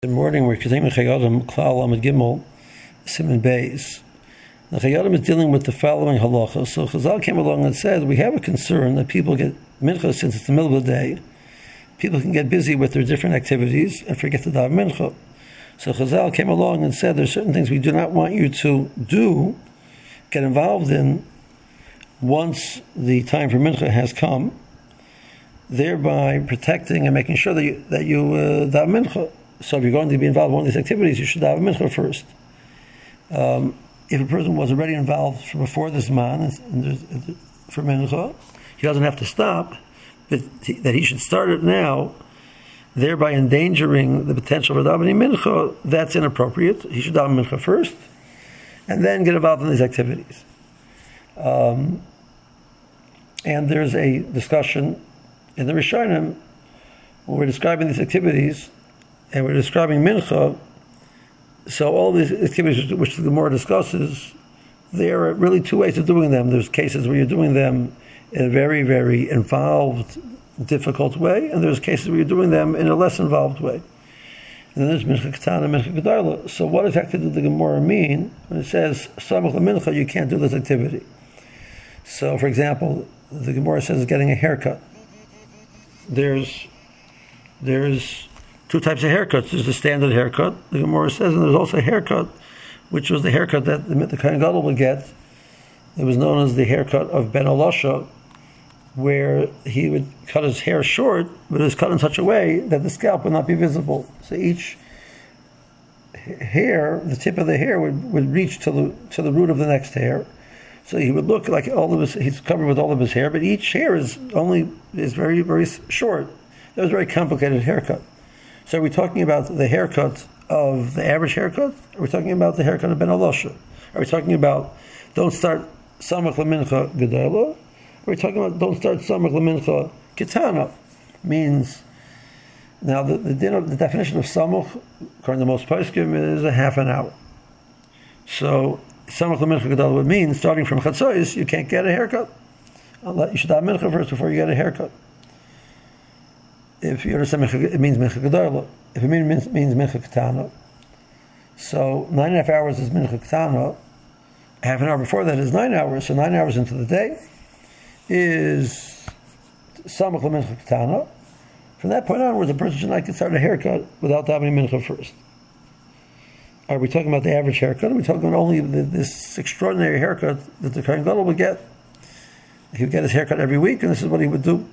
Good morning. We're continuing Chayodim Klal Amud Gimel Siman Beis. The Chayodim is dealing with the following halacha. So Chazal came along and said we have a concern that people get mincha since it's the middle of the day. People can get busy with their different activities and forget to daven mincha. So Chazal came along and said there's certain things we do not want you to do, get involved in once the time for mincha has come, thereby protecting and making sure that you daven mincha. So if you're going to be involved in one of these activities, you should have a mincha first. If a person was already involved before this man for mincha, he doesn't have to stop, but that he should start it now, thereby endangering the potential for davening mincha, that's inappropriate. He should daven mincha first, and then get involved in these activities. And there's a discussion in the Rishonim when we're describing these activities, and we're describing mincha. So all these activities which the Gemara discusses, there are really two ways of doing them. There's cases where you're doing them in a very, very involved, difficult way, and there's cases where you're doing them in a less involved way. And then there's mincha ketana and mincha gedola. So what exactly did the Gemara mean when it says samach lemincha, you can't do this activity? So, for example, the Gemara says getting a haircut. There's two types of haircuts. There's the standard haircut, the Gemara says, and there's also a haircut, which was the haircut that the Kohen Gadol would get. It was known as the haircut of Ben Elisha, where he would cut his hair short, but it was cut in such a way that the scalp would not be visible. So each hair, the tip of the hair, would reach to the root of the next hair. So he would look like he's covered with all of his hair, but each hair is very, very short. That was a very complicated haircut. So are we talking about the haircut of the average haircut? Are we talking about the haircut of Ben Elisha? Are we talking about don't start samach lemincha gedola? Are we talking about don't start samach lemincha ketana? Means, now the definition of samach, according to most poskim, is a half an hour. So samach lemincha gedola would mean starting from chatzos, you can't get a haircut. You should have mincha first before you get a haircut. If you understand mincha, it means mincha gedola. If it means mincha ketana, so 9.5 hours is mincha ketana. Half an hour before that is 9 hours. So 9 hours into the day is samach lemincha ketana. From that point onwards, a person should not get started a haircut without davening mincha first. Are we talking about the average haircut? Are we talking about only this extraordinary haircut that the Kohen Gadol would get? He would get his haircut every week, and this is what he would do.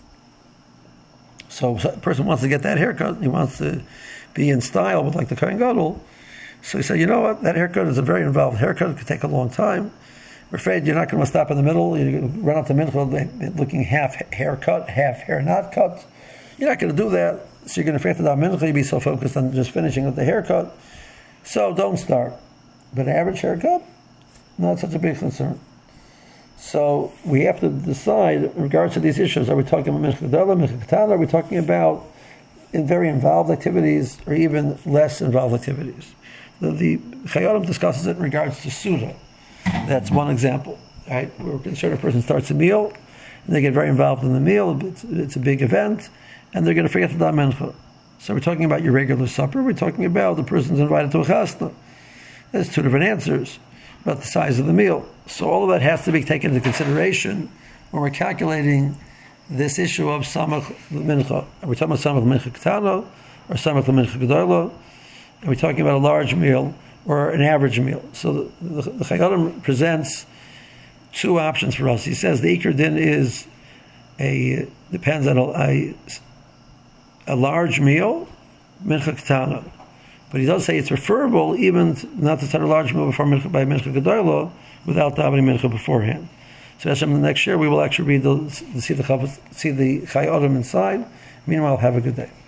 So a person wants to get that haircut, he wants to be in style with like the Kohen Gadol. So he said, you know what, that haircut is a very involved haircut, it could take a long time. We're afraid you're not going to stop in the middle, you're going to run up to mincha looking half haircut, half hair not cut. You're not going to do that, so you're going to forget to daven mincha, you'll be so focused on just finishing with the haircut. So don't start. But an average haircut, not such a big concern. So we have to decide in regards to these issues. Are we talking about mincha gedola, mincha ketana? Are we talking about in very involved activities or even less involved activities? The Chayodim discusses it in regards to Suda. That's one example. Right? We're concerned a person starts a meal and they get very involved in the meal. It's a big event and they're going to forget to daven mincha. So we're talking about your regular supper. We're talking about the person's invited to a chasna. There's two different answers about the size of the meal. So all of that has to be taken into consideration when we're calculating this issue of samach lemincha. Are we talking about samach lemincha ketana or samach lemincha gedola? Are we talking about a large meal or an average meal? So the Chayodim presents two options for us. He says the ikar din depends on a large meal, mincha ketana. But he does say it's preferable even not to start a large meal by mincha gedola without davening mincha beforehand. So that's the next year we will actually see the Chayodim inside. Meanwhile, have a good day.